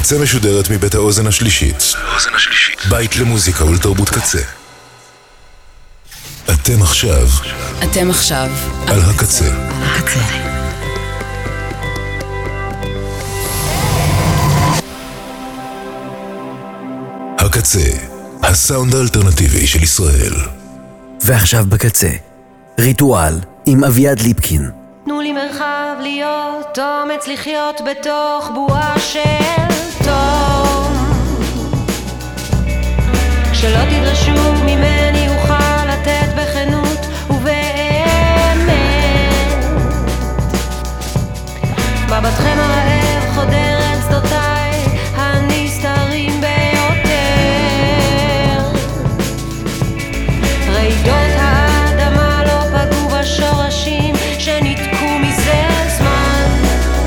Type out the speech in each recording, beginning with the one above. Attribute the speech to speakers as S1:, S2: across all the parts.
S1: הקצה משודרת מבית האוזן השלישית. בית למוזיקה ולתרבות קצה. אתם עכשיו על הקצה. הקצה, הסאונד האלטרנטיבי של ישראל.
S2: ועכשיו בקצה, ריטואל עם אביעד ליפקין.
S3: תנו לי מרחב להיות, אומץ לחיות בתוך בועה של תום. כשלא תדרשו ממני אוכל לתת בכנות ובאמת. מבטכם הרעב חודר אל שדותיי הנסתרים ביותר. רעידות האדמה לא פגעו בשורשים שניתקו מזה זמן.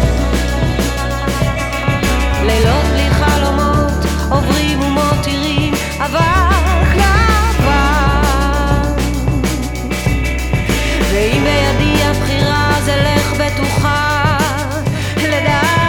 S3: לילות בלי חלומות עוברים ומותירים אבק לבן. ואם בידי הבחירה זה לך בטוחה לדעת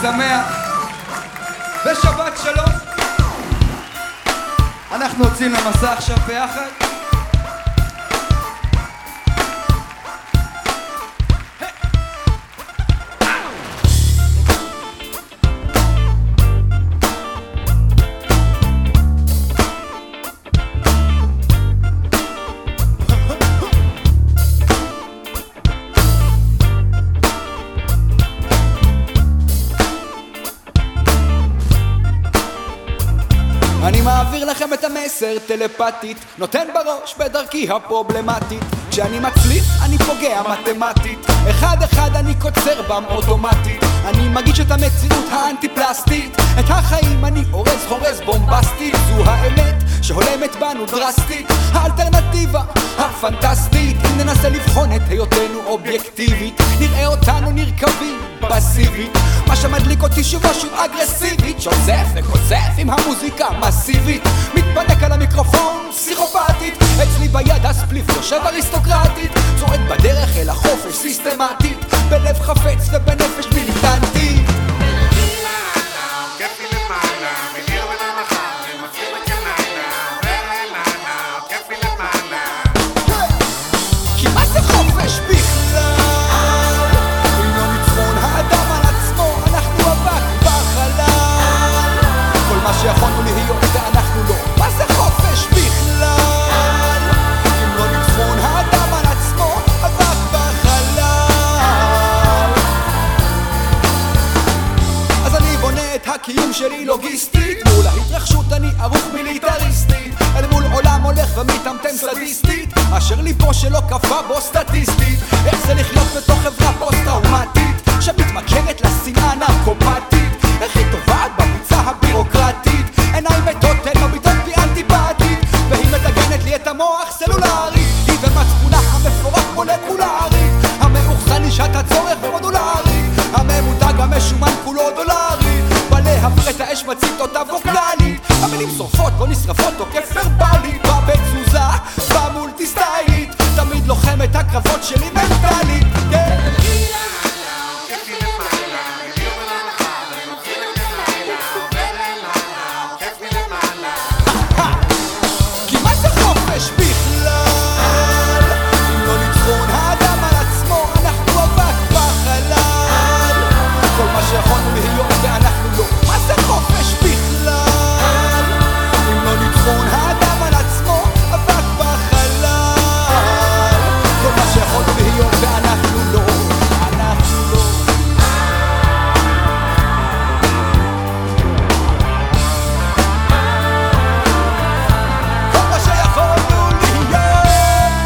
S4: שמח ושבת שלום. אנחנו יוצאים למסע עכשיו ביחד. אני מעביר לכם את המסר טלפתית, נותן בראש בדרכי הפרובלמטית. כשאני מצליח אני פוגע מתמטית, אחד אחד אני קוצר בם אוטומטית. אני מגיש את המציאות האנטי-פלסטית, את החיים אני אורז חורז בומבסטית. זו האמת שהולמת בנו דרסטית, האלטרנטיבה הפנטסטית. אם ננסה לבחון את היותנו אובייקטיבית, נראה אותנו נרכבים פסיבית. מה שמדליק אותי שוב ושוב אגרסיבית, שוזף וקוצף עם המוזיקה מסיבית. מתפנק על המיקרופון פסיכופתית, אצלי ביד הספליף יושב אריסטוקרטית. צועד בדרך אל החופש סיסטמטית, בלב חפץ ובנפש מיליטנטית. כי מה זה חופש בכלל? אם לא ניצחון האדם על עצמו, אנחנו אבק בחלל. כל מה שיכולנו להיות ואנחנו לא. מה זה חופש בכלל? אם לא ניצחון האדם על עצמו, אבק בחלל. אז אני בונה את הקיום שלי לוגיסטית, מול ההתרחשות אני ערוך מיליטריסטית, אל מול עולם הולך ומתמתם סדיסטית, אשר ליבו שלא קפה בו סטטיסטית. איך זה לחיות בתוך חברה פוסט-טראומטית שמתמכרת לשנאה נרקופטית? איך היא טובעת בביצה הבירוקרטית? עיניים מתות אל מביטות בי אנטיפטית, והיא מדגנת לי את המוח סלולרי. היא ומצפונה המפורק מולקולרי, המאוחסן לשעת הצורך ומודולרי, הממותג המשומן כולו דולרי. בלהפר את האש מצית אותה ווקללית, המילים שורפות לא נשרפות תוקף ורבלי. בא בתזוזה, בא מולטי סטיילית, תמיד לוחם את הקרבות שלי מנטלית. כי מה זה חופש בכלל? אם לא ניצחון האדם על עצמו, אנחנו אבק בחלל. כל מה שיכולנו להיות ואנחנו לא. מה זה חופש בכלל? אם לא ניצחון האדם על עצמו, אבק בחלל. כל מה שיכולנו להיות ואנחנו לא. אנחנו לא. כל מה שיכולנו להיות.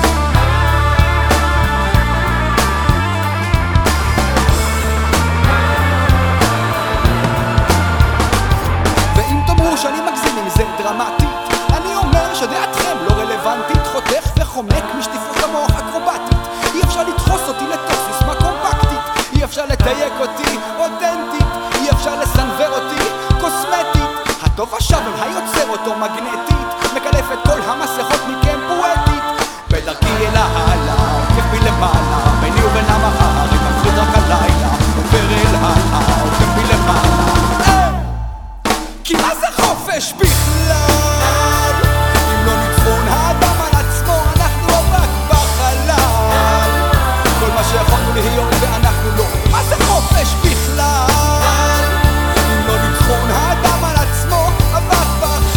S4: ואם תאמרו שאני מגזים עם זה דרמטית, אני אומר שדעתכם לא רלוונטית. חותך וחומק משטיפות המוח אקרובטית, אי אפשר לדחוס אותי לתוך סיסמה קומפקטית, אי אפשר לתייק אותי אותנטית, אי אפשר לסנבר אותי קוסמטית. הטוב השווה היוצר אותו מגנטית, מקלף את כל המסכות מכם פואטית. בדרכי אל העלה, כיף מלמעלה, ביני ובין המחר, אם מפחיד רק הלילה, עובר אל העלה, כיף מלמעלה. כי מה זה חופש בכלל? אם לא ניצחון האדם על עצמו, אנחנו אבק בחלל. כל מה שיכולנו להיות ואנחנו לא. מה זה חופש בכלל? אם לא ניצחון האדם על עצמו, אבק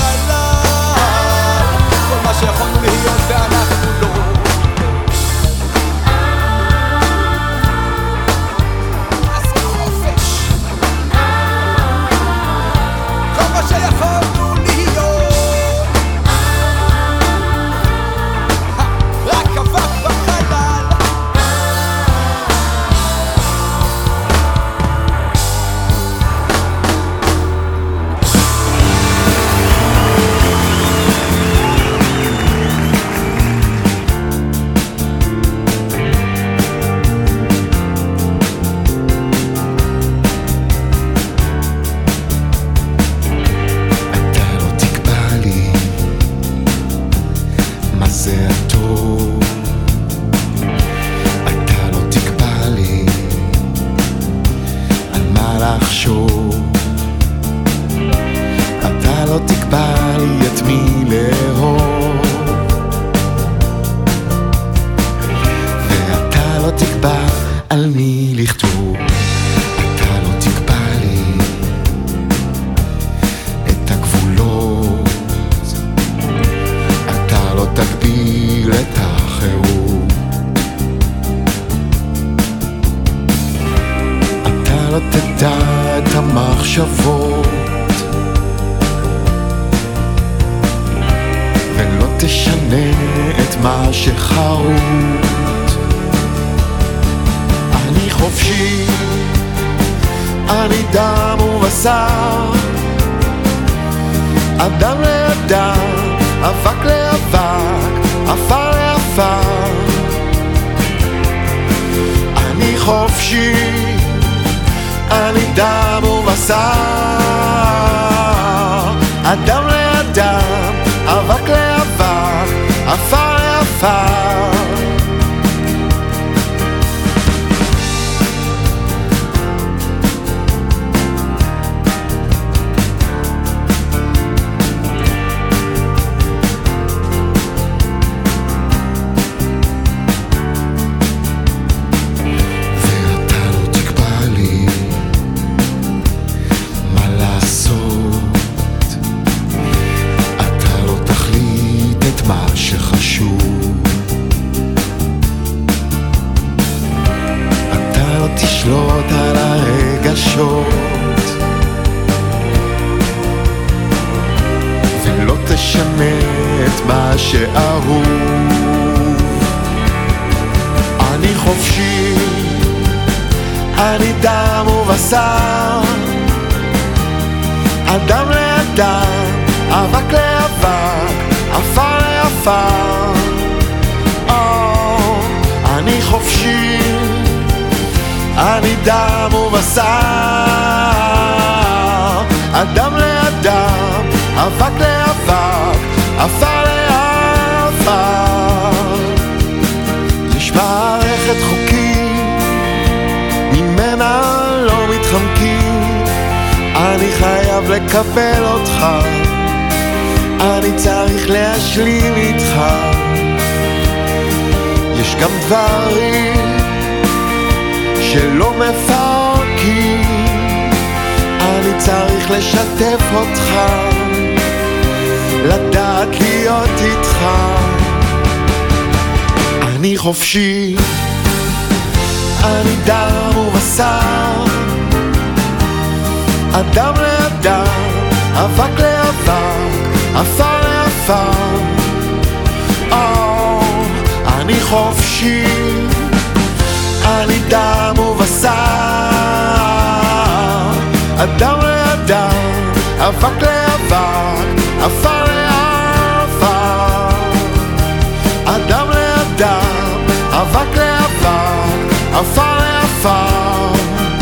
S4: בחלל. כל מה שיכולנו להיות ואנחנו לא. מה זה חופש? כל מה שיכולנו להיות, רק אבק בחלל.
S5: לחשוב תקבע לי את מי לאהוב, ואתה לא תקבע על מי לכתוב. אתה לא תקבע לי את הגבולות, אתה לא תגביל את החירות, אתה לא תדע את המחשבות, ולא תשנה את מה שחרוט. אני חופשי, אני דם ובשר, אדם לאדם, אבק לאבק, עפר לעפר. אני חופשי, אני דם ובשר, אדם לאדם, אבק לאבק, עפר לעפר. תשלוט על הרגשות ולא תשנה את מה שאהוב. אני חופשי, אני דם ובשר, אדם לאדם, אבק לאבק, עפר לעפר. אני חופשי, אני דם ובשר, אדם לאדם, אבק לאבק, עפר לעפר. יש מערכת חוקים, ממנה לא מתחמקים, אני חייב לקבל אותך, אני צריך להשלים איתך. יש גם דברים שלא מפרקים, אני צריך לשתף אותך, לדעת להיות איתך. אני חופשי, אני דם ובשר, אדם לאדם, אבק לאבק, עפר לעפר. אני חופשי, אני דם ובשר, אדם לאדם, אבק לאבק, עפר לעפר. אדם לאדם, אבק לאבק, עפר לעפר.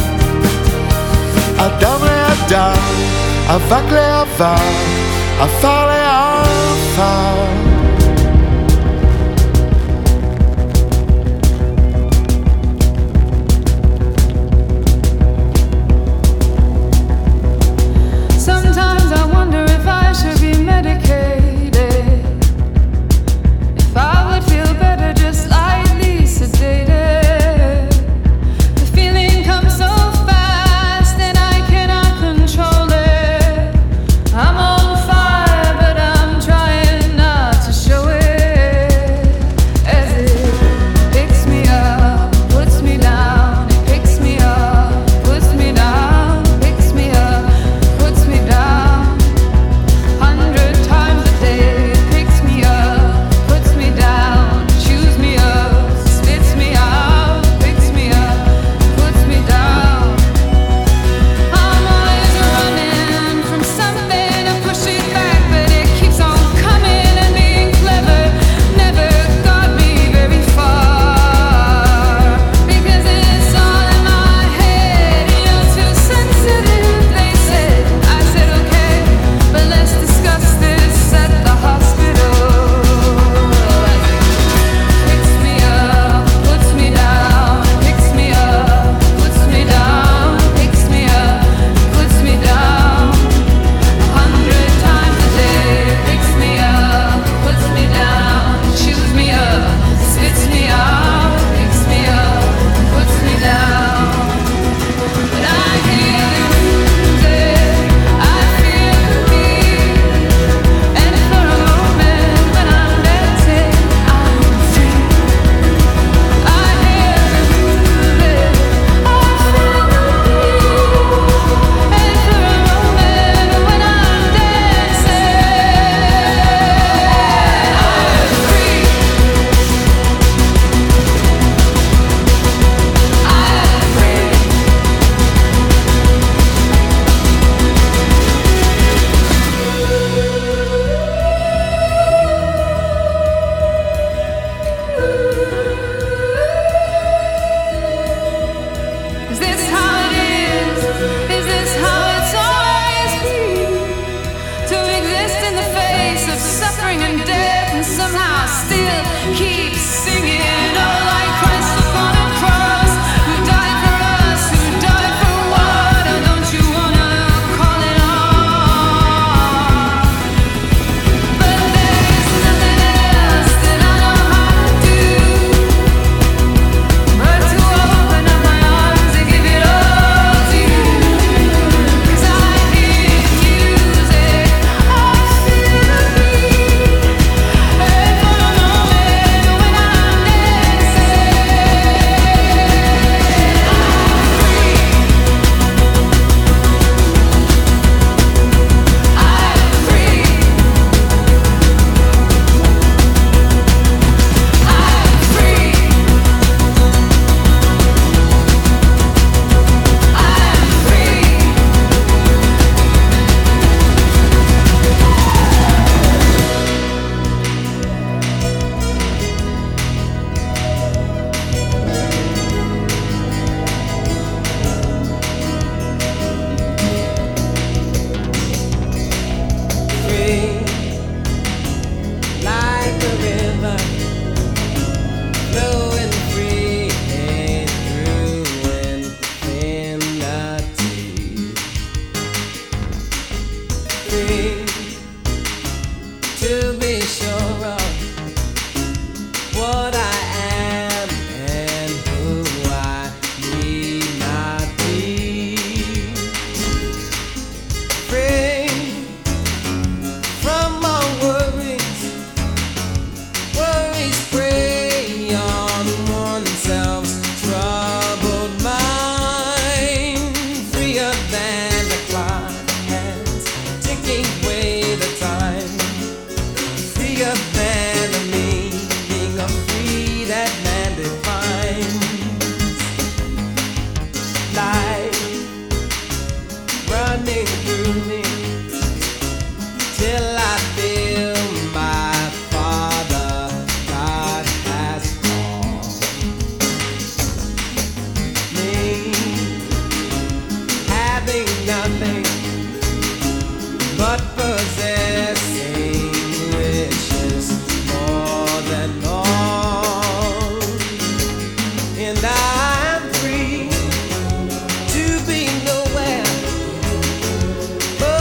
S5: אדם לאדם, אבק לאבק, עפר לעפר.
S6: I'm on fire, but I'm trying not
S3: keep singing, oh, like Christ upon a cross, who died for us, who died for what? Oh, don't you wanna call it off? But there's nothing else that I know how to do but to open up my arms and give it all to you. 'Cause I hear music, I feel the beat, and for a moment when I'm like a river, flowing free through infinity. Free to be sure of what I am and who I need not be. Free from all worries, worries prey on oneself's troubled mind. Freer than the clock hands ticking away the time. Freer than the meaning of free that man defines. Life running through me till I feel my Father God has called me, having nothing but possessing wishes more than all, and I'm free to be nowhere but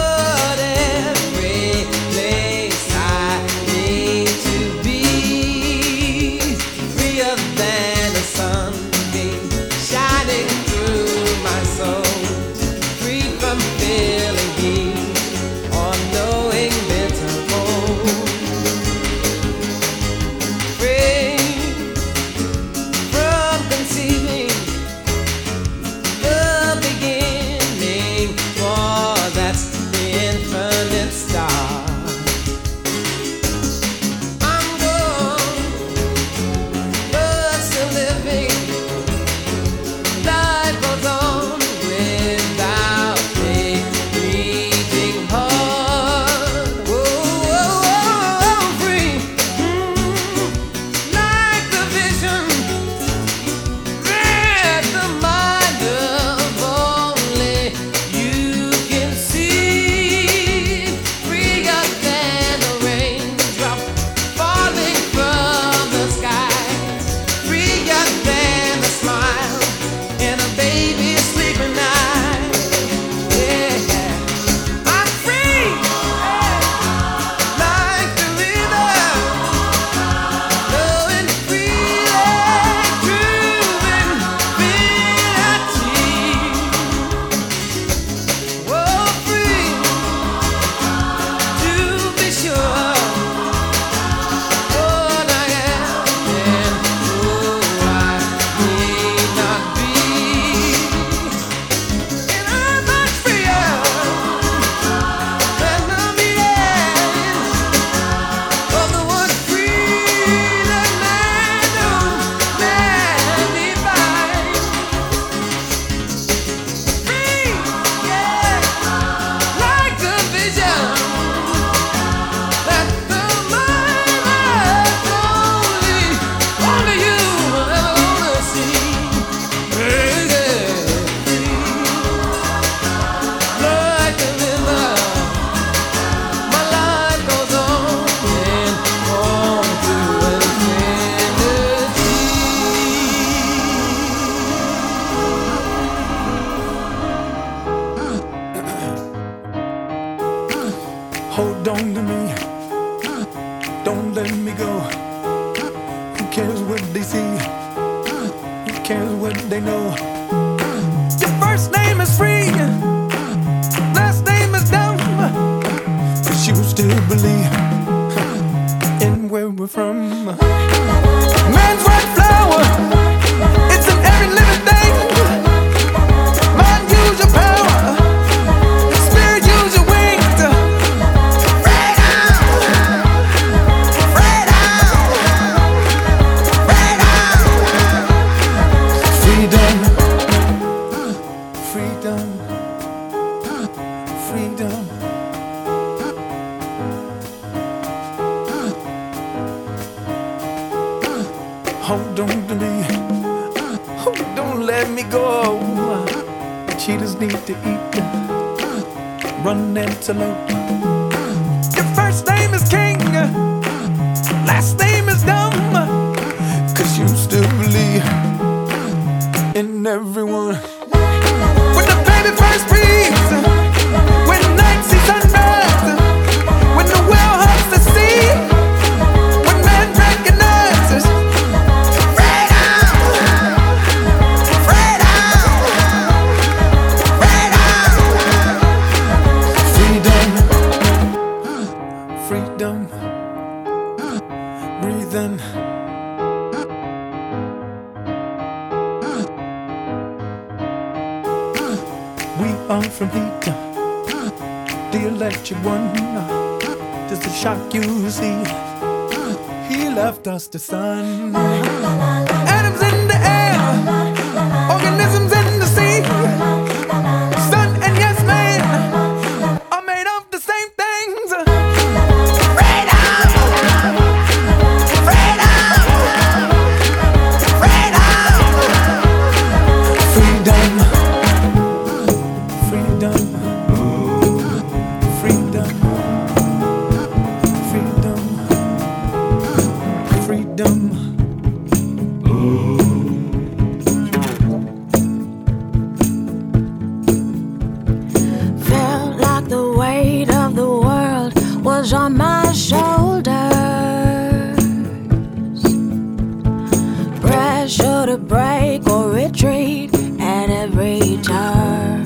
S6: Hold on to me, don't let me go. Who cares what they see? Who cares what they know? Your first name is free, last name is dumb, but you still believe in where we're from. Man's white flower, it's in every living thing. Mind, use your power, spirit, use your wings. Freedom, freedom, freedom, freedom. Hold on to me, oh, don't let me go. Cheetahs need to eat, run antelope. Your first name is king, last name is dumb, 'cause you still believe in everyone. When the baby first breathes, when the night sees sunrise, when the whale hugs the sea, when man recognizes freedom, breathing. We are from heat, the electric one. Just the shock you see. He left us the sun. Atoms in the air, organisms in the sea. Sun and yes man are made of the same things.
S7: Felt like the weight of the world was on my shoulders. Pressure to break or retreat at every turn.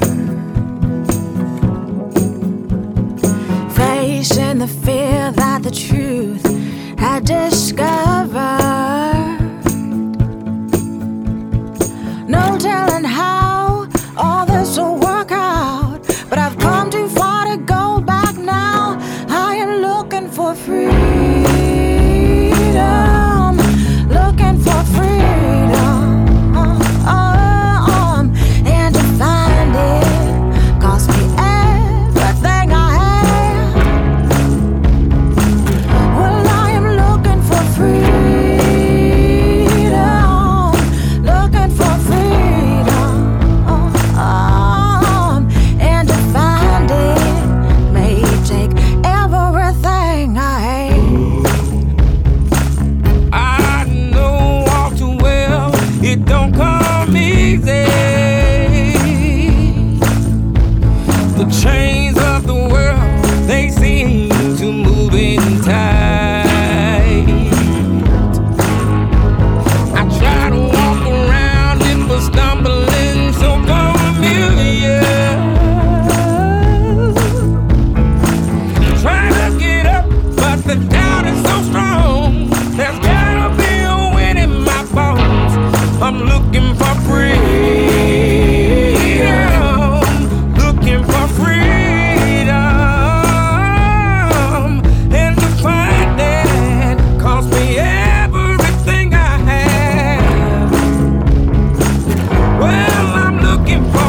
S7: Facing the fear that the truth had discovered. No telling how all this will work out, but I've come too far to go back now. I am looking for freedom, looking for freedom, and to find it cost me everything I have. Well, I am looking for freedom, looking for freedom, and to find it may take everything I hate.
S8: I know all too well it don't come easy. The chains of the world, they seem to move in tight. I try to walk around it, but stumbling so familiar. Trying to get up, but the doubt is so strong. There's gotta be a wind in my bones. I'm looking for freedom, looking for freedom, and to find that cost me everything I have. Well, I'm looking for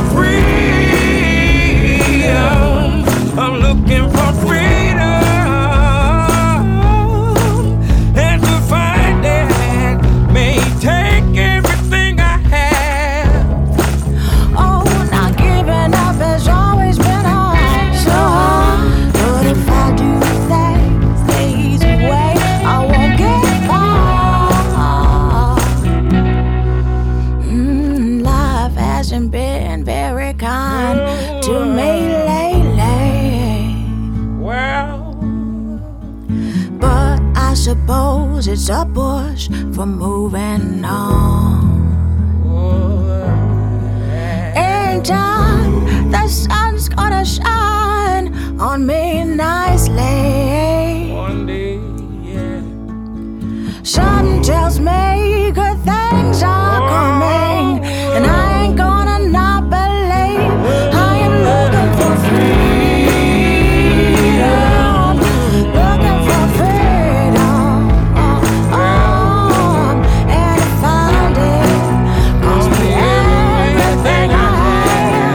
S8: freedom, I'm looking for freedom, and to find that may take everything I have.
S7: Oh, not giving up has always been hard, so hard. But if I do things the easy way, I won't get far. Life hasn't been very kind to me lately.
S8: Well,
S7: suppose it's a push for moving on. In time, the sun's gonna shine on me nicely.
S8: One day, yeah.
S7: Something tells me good things are coming, and I ain't gonna not believe. I am looking for freedom, looking for freedom, and to find it cost me everything I had.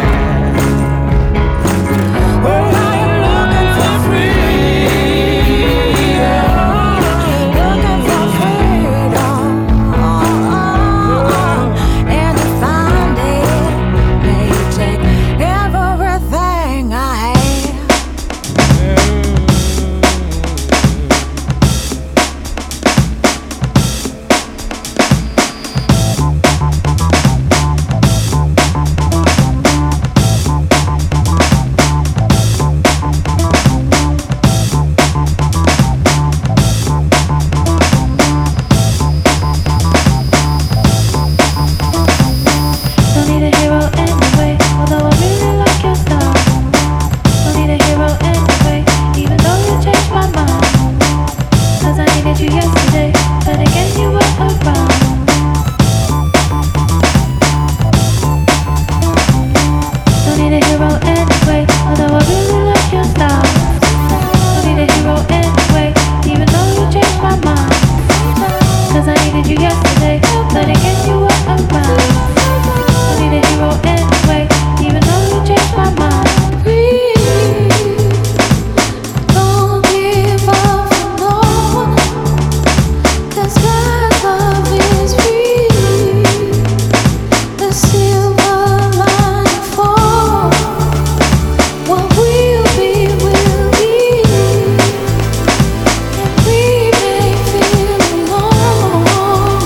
S7: Well, I am looking for freedom, looking for freedom, and to find it may take everything I have.
S9: Don't need a hero anyway, although I really like your style. Don't need a hero anyway, even though you changed my mind. 'Cause I needed you yesterday, but again you were around. Don't need a hero anyway, although I really like your style. Don't need a hero anyway, even though you changed my mind. 'Cause I needed you yesterday, but again you were around. Don't need a hero anyway, even though you changed my mind. Don't give up for no one, 'cause God's love is free. The silver lining for what will be, and we may feel alone.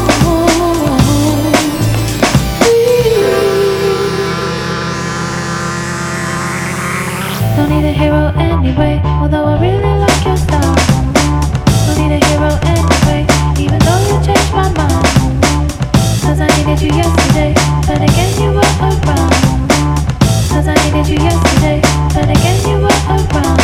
S9: Don't need a hero anyway, although I really like your style. Don't need a hero anyway, even though you changed my mind. 'Cause I needed you yesterday, but again you were around. 'Cause I needed you yesterday, but again you were around.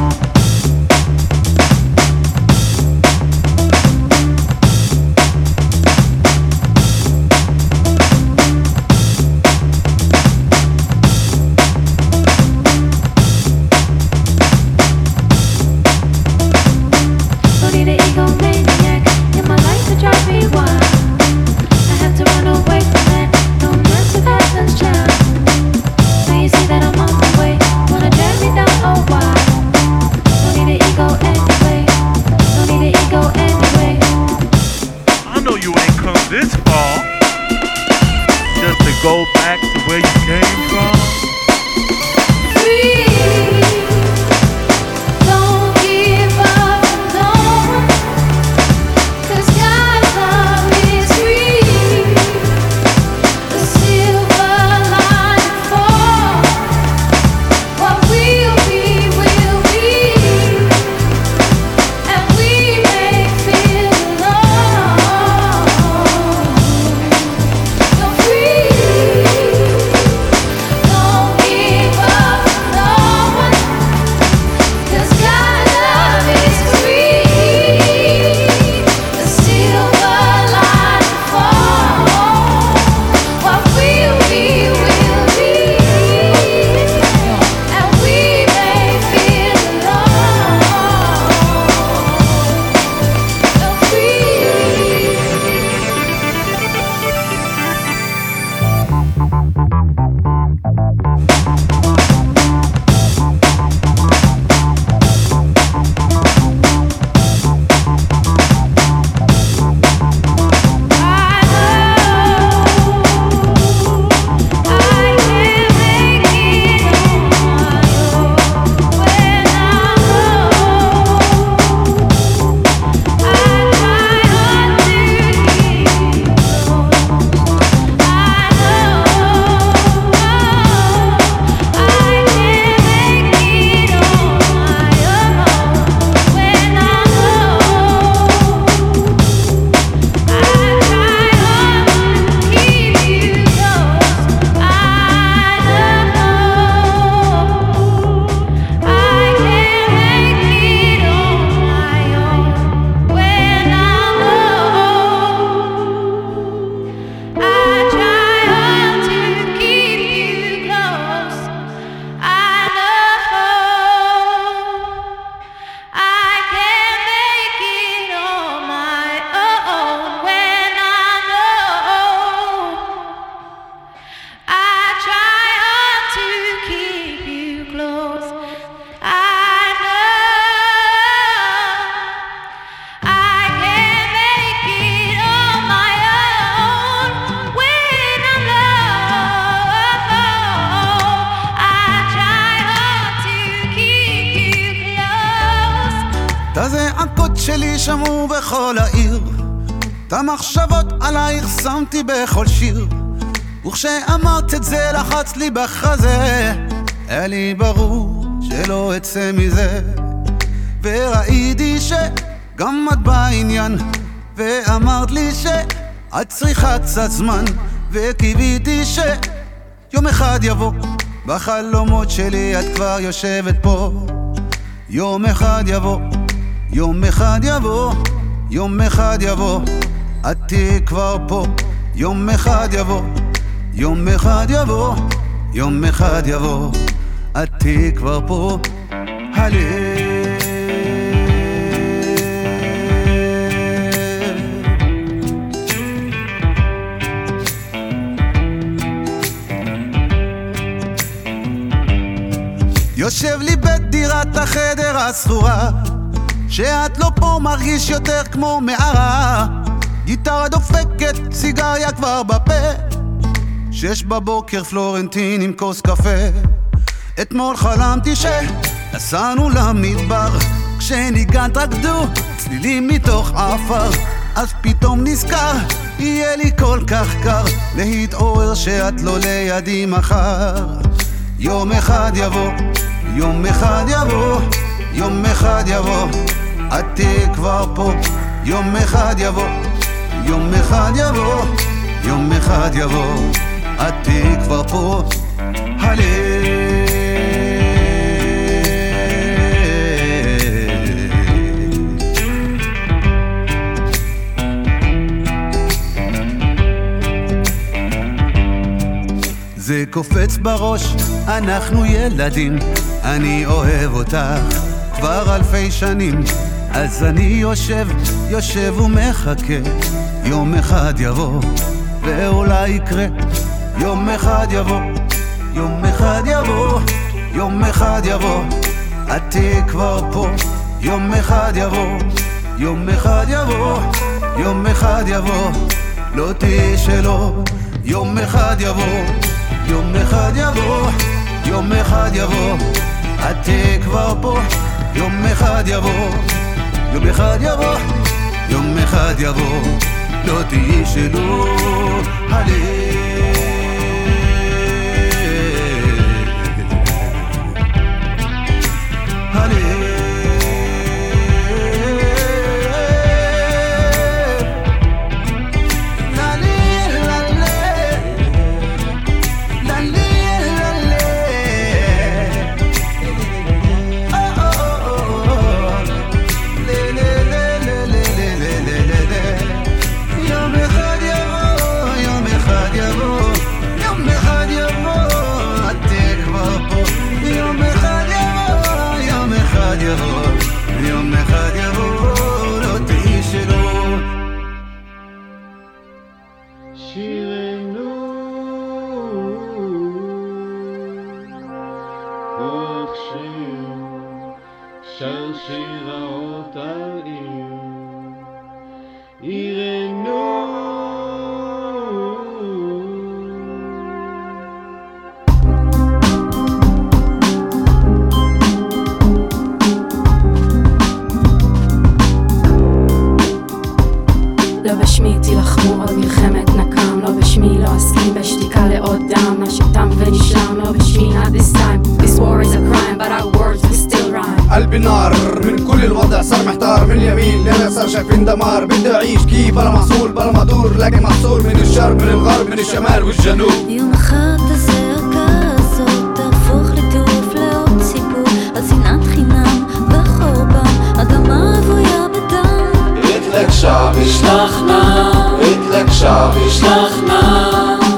S9: Don't need an egomaniac in my life to drive me wild. I have to run away from that, don't mess with Athens, child.
S10: הזעקות שלי שמעו בכל העיר, את המחשבות עלייך שמתי בכל שיר, וכשאמרת את זה לחץ לי בחזה, היה לי ברור שלא אצא מזה. וראיתי שגם את בעניין, ואמרת לי שאת צריכה קצת זמן, וקיוויתי שיום אחד יבוא, בחלומות שלי את כבר יושבת פה. יום אחד יבוא, יום אחד יבוא, יום אחד יבוא, את תהיי כבר פה. יום אחד יבוא, יום אחד יבוא, יום אחד יבוא, את תהיי כבר פה. הלב יושב לי בדירת החדר הסחורה, שאת לא פה מרגיש יותר כמו מערה. גיטרה דופקת, סיגריה כבר בפה, 6 בבוקר פלורנטין עם כוס קפה. אתמול חלמתי שנסענו למדבר, כשניגנת רקדו צלילים מתוך עפר, אז פתאום נזכר, יהיה לי כל כך קר להתעורר שאת לא לידי מחר. יום אחד יבוא, יום אחד יבוא, יום אחד יבוא, את תהיי כבר פה. יום אחד יבוא, יום אחד יבוא, יום אחד יבוא, את תהיי כבר פה. הלב זה קופץ בראש, אנחנו ילדים, אני אוהב אותך כבר אלפי שנים, אז אני יושב ומחכה. יום אחד יבוא ואולי יקרה, יום אחד יבוא, יום אחד יבוא, יום אחד יבוא, את תהיי כבר פה. יום אחד יבוא, יום אחד יבוא, יום אחד יבוא, לא תהיי שלו. יום אחד יבוא, יום אחד יבוא, יום אחד יבוא, את תהיי כבר פה. יום אחד יבוא, יום אחד יבוא, יום אחד יבוא, לא תהיי שלו. הלב הלב יום אחד יבוא, לא תהיי שלו.
S11: שירנו כוח שיר, שר שיראות על עיר, עירנו.
S12: לא בשמי תילחמו עוד מלחמת נקם, לא בשמי לא אסכים בשתיקה לעוד דם, נשק תם ונשלם, לא בשמי not this time. This war is a crime but our words will still rhyme.
S13: قلبي نار من كل الوضع صار محتار، من اليمين لليسار شايفين دمار، بدي اعيش كي بلا محصول بلا مدور، لكن محصور من الشرق من الغرب من الشمال والجنوب.
S14: יום אחד הזעקה הזאת תהפוך לטירוף לעוד סיפור על שנאת חינם וחורבן, אדמה רוויה בדם.
S11: איתלק שבי שלחנה, איתלק שבי שלחנה.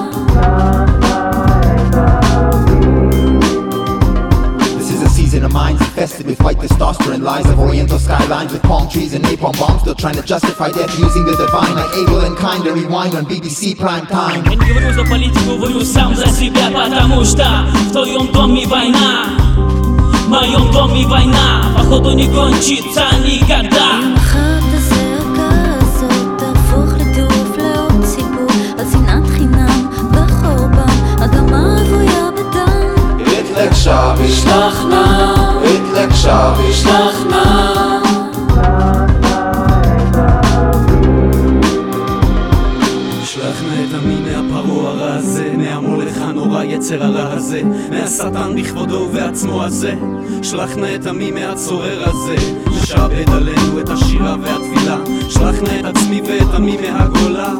S15: Of minds infested with white testosterone lies of oriental skylines with palm trees and napalm bombs, still trying to justify death using the divine, like able and kind to rewind on BBC prime time.
S16: Не говорю за политику, говорю сам за себя, потому что в твоем доме война, в моем доме война, походу не кончится никогда.
S11: איתלק שבי שלחנה, איתלק שבי שלחנה.
S17: מהיצר הרע הזה, מהשטן בכבודו ובעצמו הזה. שלח נא את עמי מהצורר הזה, משעבד עלינו את השירה והתפילה. שלח נא את עצמי ואת עמי מהגולה.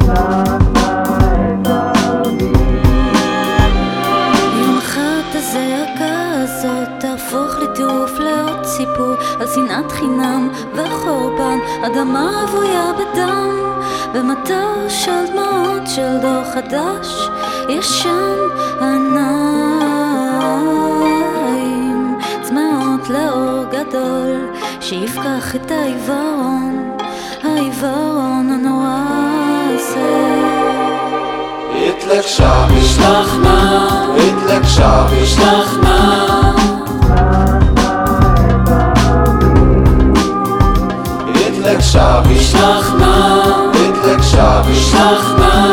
S14: יום אחד הזעקה הזאת תהפוך לטירוף לעוד סיפור על שנאת חינם וחורבן, אדמה רוויה בדם, במטר של דמעות של דור חדש, ישן עיניים, צמאות לאור גדול שיפקח את העיוורון, העיוורון הנורא הזה.
S11: התלקשה ושלחנה, התלקשה ושלחנה, התלקשה ושלחנה, התלקשה ושלחנה.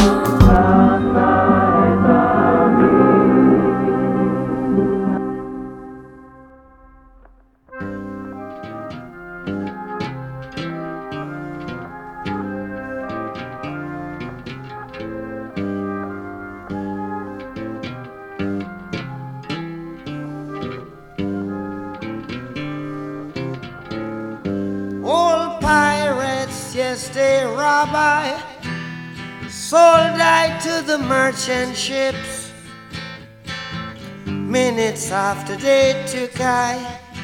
S18: Old pirates, yes, they rob I, sold I to the merchant ships. Minutes after they took I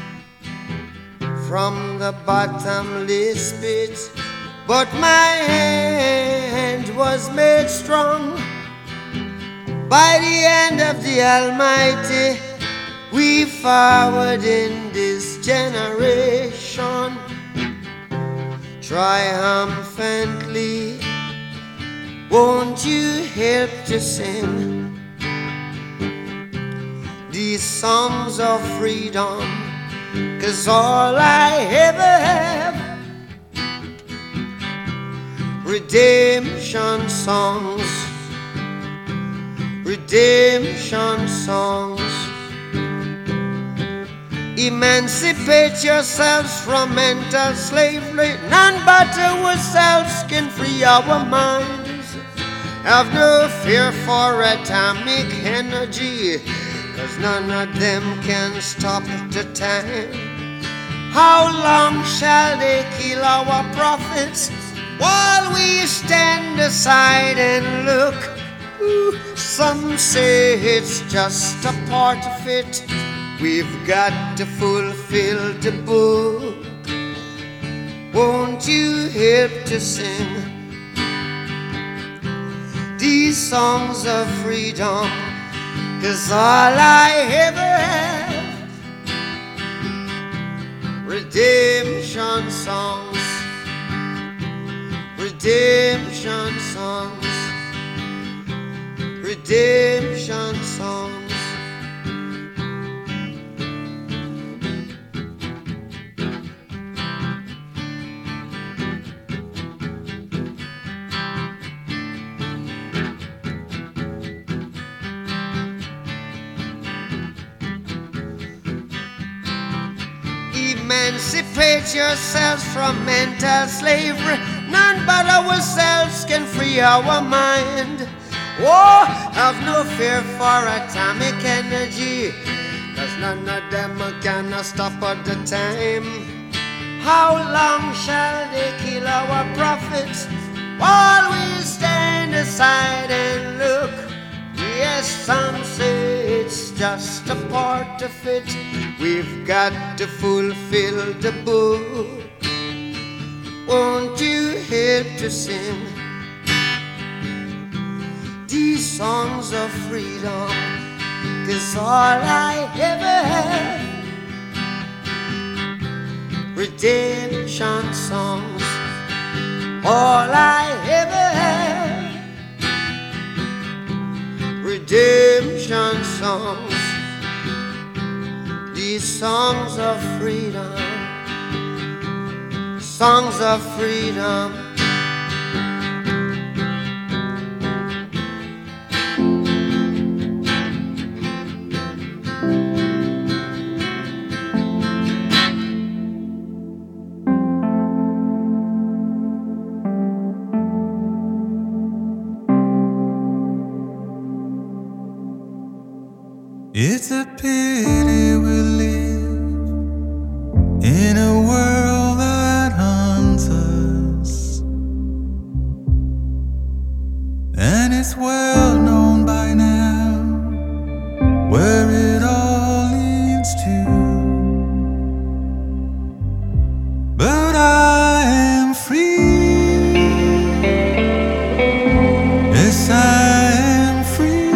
S18: from the bottomless pit, but my hand was made strong by the hand of the Almighty. We forward in this generation triumphantly. Won't you help to sing these songs of freedom? 'Cause all I ever have, redemption songs, redemption songs. Emancipate yourselves from mental slavery. None but ourselves can free our minds. Have no fear for atomic energy, 'cause none of them can stop the time. How long shall they kill our prophets while we stand aside and look? Some say it's just a part of it. We've got to fulfill the book. Won't you help to sing these songs of freedom? 'Cause all I ever have, redemption songs, redemption songs, redemption songs. Emancipate yourselves from mental slavery. None but ourselves can free our mind. Oh, have no fear for atomic energy, 'cause none of them can stop at the time. How long shall they kill our prophets while we stand aside and look? Yes, some say it's just a part of it. We've got to fulfill the book. Won't you help to sing these songs of freedom? 'Cause all I ever have, redemption songs. All I ever have, redemption songs. These songs of freedom, songs of freedom.
S6: It's a pity we live in a world that hunts us, and it's well known by now where it all leads to. But I am free. Yes, I am free.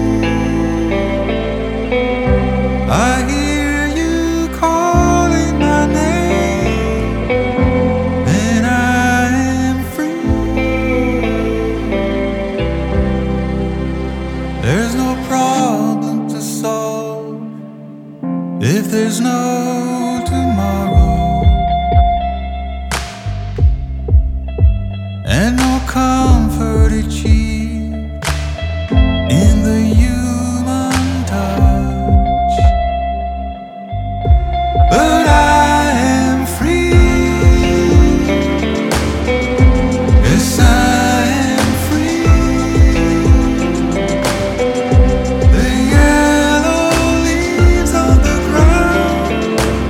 S6: I hear you calling my name, and I am free. There's no problem to solve if there's no tomorrow, and no comfort achieved in the human touch. But I am free. Yes, I am free. The yellow leaves on the ground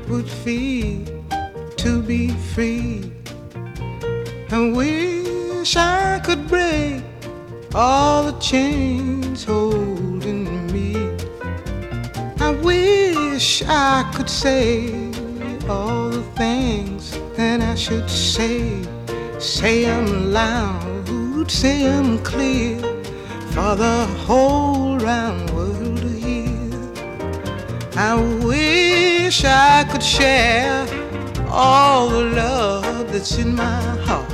S6: would feel to be free. I wish I could break all the chains holding me. I wish I could say all the things that I should say. Say them loud, say them clear, for the whole round world to hear. I wish I could share all the love that's in my heart.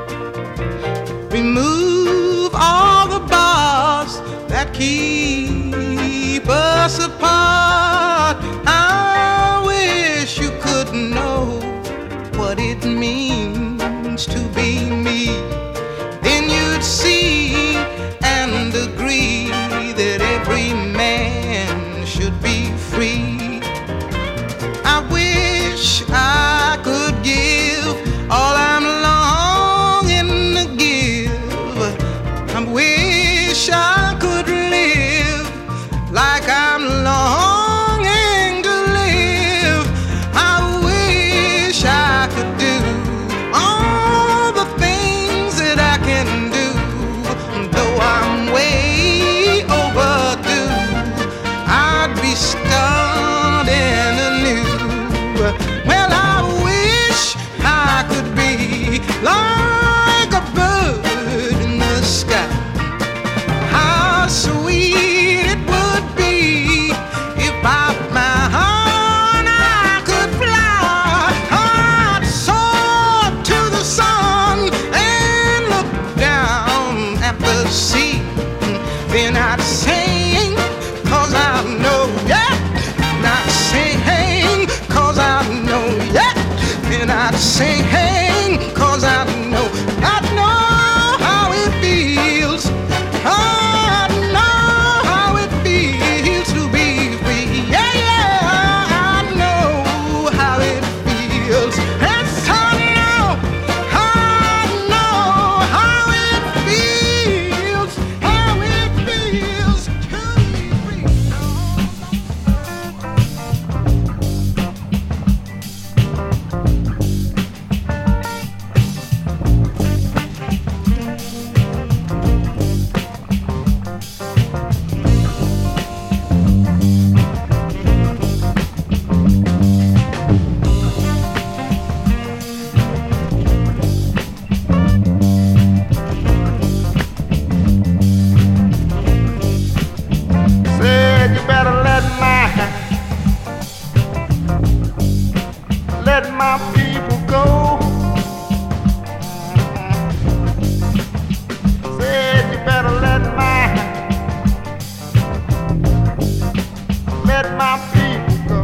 S6: Remove all the bars that keep us apart. I wish you could know what it means to be me. Then you'd see and agree that every man should be free. I wish I could give all I'm longing to give. I wish I could live like I'm longing to live. I wish I could do all the things that I can do, though I'm way overdue. I'd be starting anew. Well, I wish I could be like a bird in the sky. How sweet it would be if by my heart I could fly. I'd soar to the sun and look down at the sea. Then I'd sing, 'cause I know, yeah. And I'd sing, 'cause I know, yeah. And I'd sing, 'cause I know how it feels. I know how it feels to be free. Yeah, yeah, I know how it feels. Yes, I know how it feels. How it feels to be free.
S19: Said you better let my people go. Said you better let my people go.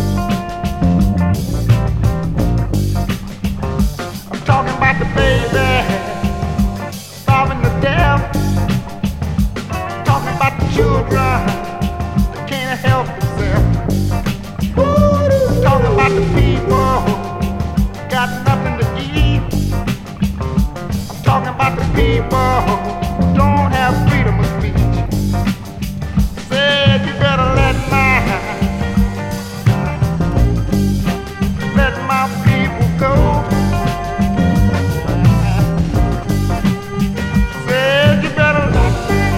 S19: I'm talking about the baby starving to death. Talking about the children that can't help themselves. Talking about the people got nothing to eat. I'm talking about the people who don't have freedom of speech. Said you better let my people go. Said you better let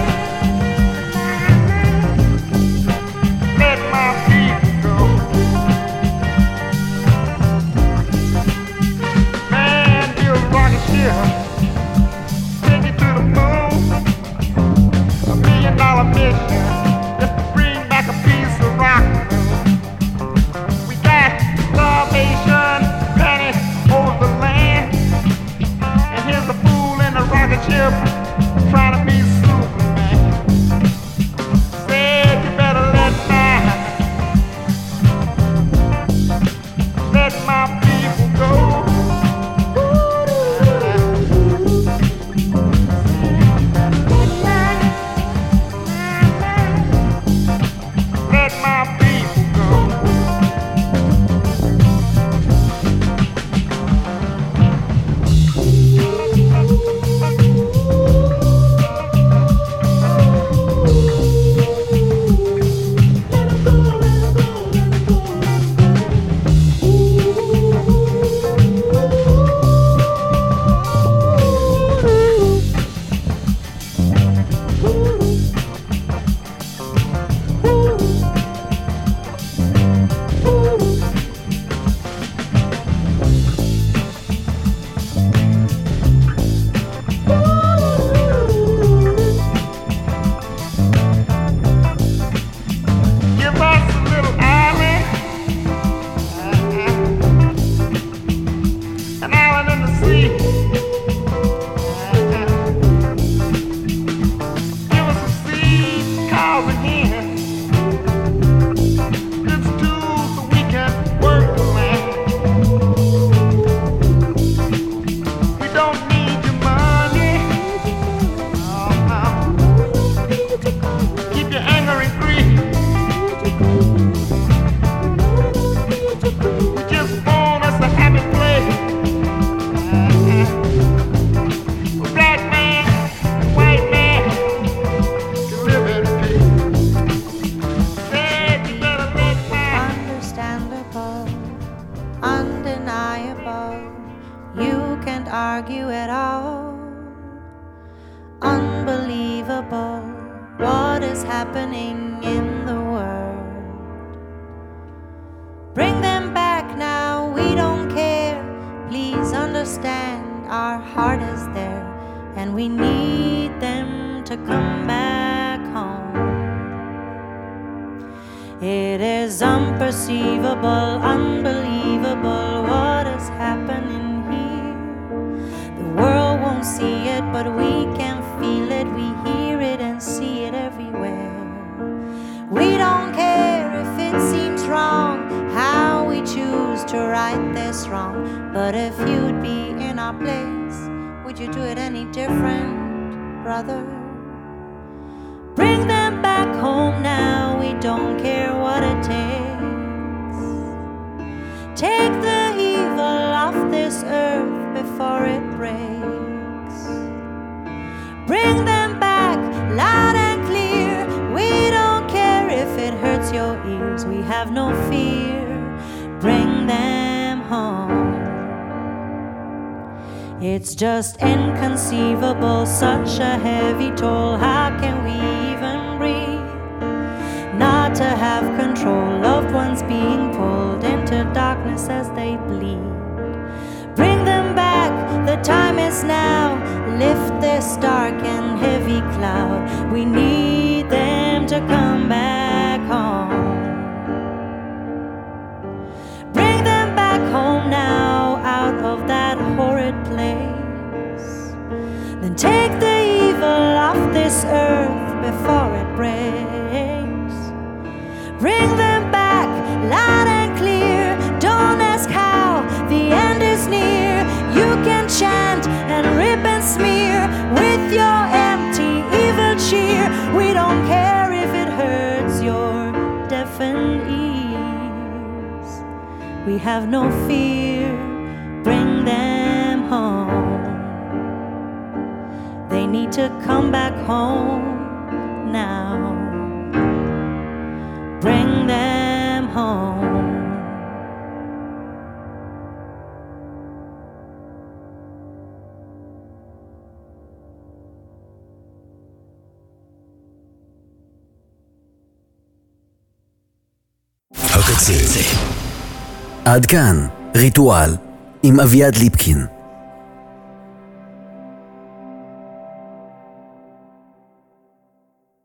S19: my people go. Man, build a rocket ship, take it to the moon.
S7: You can't argue at all. Unbelievable what is happening in the world. Bring them back now, we don't care. Please understand our heart is there, and we need them to come back home. It is unperceivable, unbelievable what is happening here. The world won't see it, but we can feel it. We hear it and see it everywhere. We don't care if it seems wrong, how we choose to right this wrong. But if you'd be in our place, would you do it any different, brother? Bring them back home now, we don't care what it takes. Take the evil off this earth before it breaks. Bring them back loud and clear. We don't care if it hurts your ears. We have no fear. Bring them home. It's just inconceivable, such a heavy toll. How can we even breathe? Not to have control, loved ones being pulled into darkness as they bleed. Bring them back, the time is now. Lift this dark and heavy cloud. We need them to come back home. Bring them back home now, out of that horrid place. Then take the evil off this earth before it breaks. Bring them back loud and clear. Don't ask how, the end is near. You can chant and rip and smear with your empty evil cheer. We don't care if it hurts your deafened ears. We have no fear. Bring them home. They need to come back home now. Bring them home.
S1: הקצה.
S2: עד כאן, ריטואל עם אביעד ליפקין.